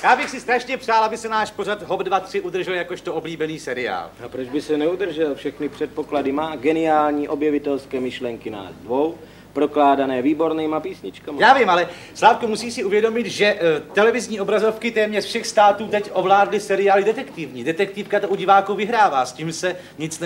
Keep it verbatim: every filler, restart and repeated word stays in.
Já bych si strašně přál, aby se náš pořad Hop dva tři udržel jakožto oblíbený seriál. A proč by se neudržel? Všechny předpoklady má, geniální objevitelské myšlenky nás dvou, prokládané výbornýma písničkami. Já vím, ale Slávko, musí si uvědomit, že uh, televizní obrazovky téměř všech států teď ovládly seriály detektivní. Detektivka to u diváků vyhrává, s tím se nic ne